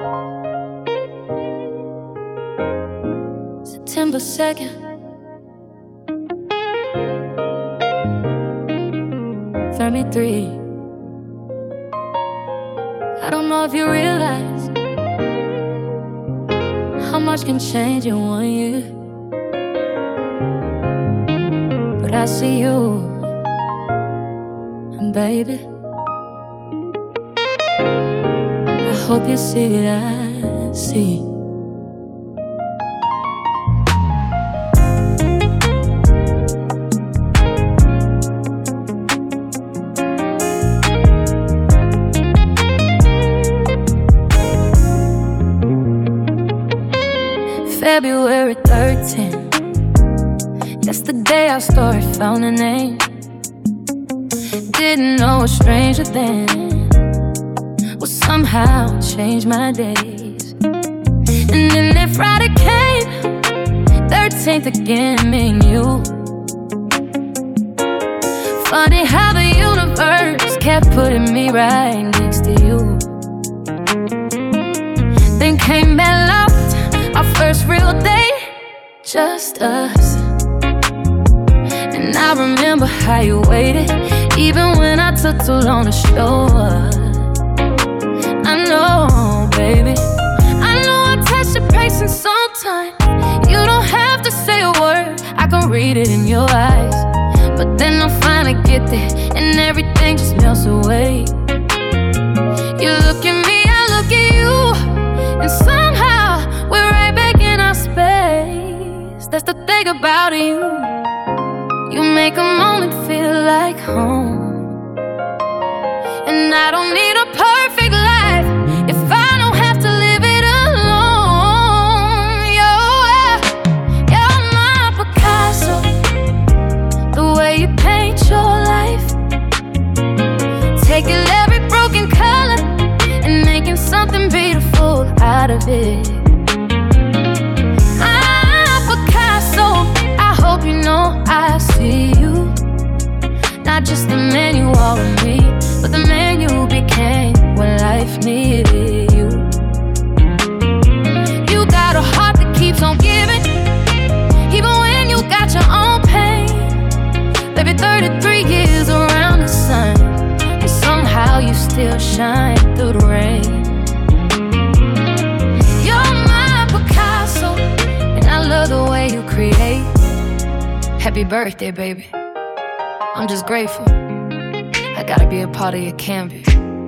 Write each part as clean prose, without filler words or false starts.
September 2nd, 33. I don't know if you realize how much can change in 1 year, but I see you, and baby, I hope you see what I see. February 13th, that's the day our story found a name. Didn't know a stranger then would somehow change my days. And then that Friday came, 13th again, me and you. Funny how the universe kept putting me right next to you. Then came bad luck, our first real day, just us. And I remember how you waited, even when I took too long to show up. I know, baby, I know I touched your patience sometimes. You don't have to say a word, I can read it in your eyes. But then I finally get there, and everything just melts away. You look at me, I look at you, and somehow we're right back in our space. That's the thing about you, you make a moment feel like home. And I don't need a perfect life if I don't have to live it alone. You're my Picasso, the way you paint your life, taking every broken color and making something beautiful out of it. Hope you know I see you, not just the man you are with me, but the man you became when life needed you. You got a heart that keeps on giving, even when you got your own pain. Baby, 33 years around the sun, and somehow you still shine through the rain. You're my Picasso, and I love the way you create. Happy birthday, baby. I'm just grateful I gotta be a part of your canvas.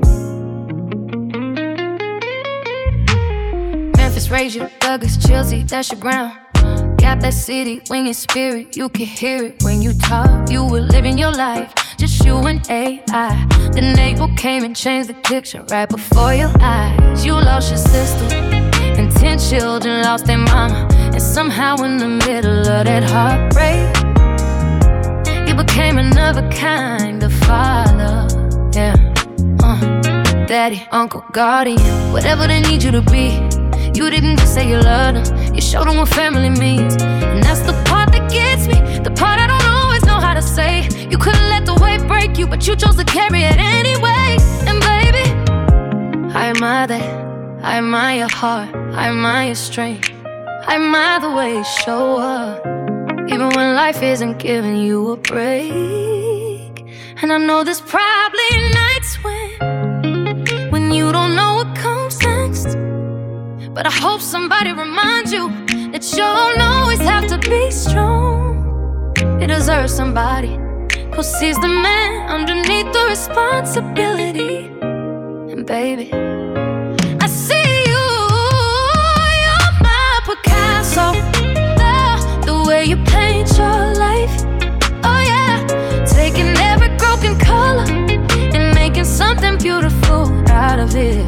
Memphis raised you, Douglas, Chelsea, that's your ground. Got that city winging spirit, you can hear it when you talk. You were living your life, just you and AI. The neighbor came and changed the picture right before your eyes. You lost your sister, and 10 children lost their mama. And somehow in the middle of that heartbreak, you became another kind of father. Yeah, daddy, uncle, guardian, whatever they need you to be. You didn't just say you loved them, you showed them what family means. And that's the part that gets me, the part I don't always know how to say. You couldn't let the weight break you, but you chose to carry it anyway. And baby, I admire that, I admire your heart, I admire your strength, I admire the way you show up, even when life isn't giving you a break. And I know there's probably nights when you don't know what comes next, but I hope somebody reminds you that you don't always have to be strong. You deserve somebody who sees the man underneath the responsibility. And baby, I see you, you're my Picasso, the way you paint your life. Oh yeah, taking every broken color and making something beautiful out of it.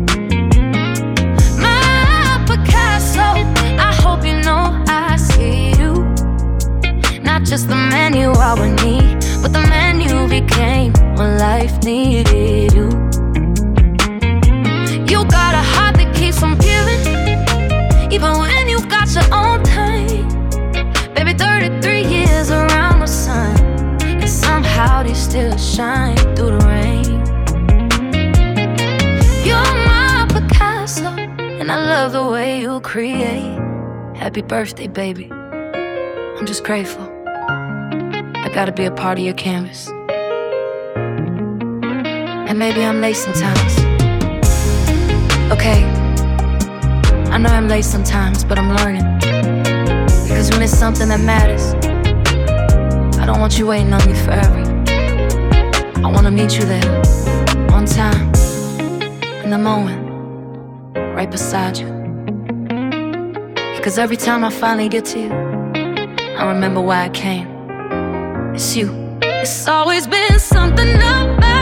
My Picasso, I hope you know I see you, not just the man you are with me, but the man you became when life needed you. You got a heart that keeps on giving, even when you got your own time. Baby, 33 years around the sun, and somehow they still shine through the rain. You're my Picasso, love the way you create. Happy birthday, baby. I'm just grateful. I gotta be a part of your canvas. And maybe I'm late sometimes. Okay, I know I'm late sometimes, but I'm learning. Because when it's something that matters, I don't want you waiting on me forever. I wanna meet you there, on time, in the moment, right beside you. Because every time I finally get to you, I remember why I came. It's you. It's always been something about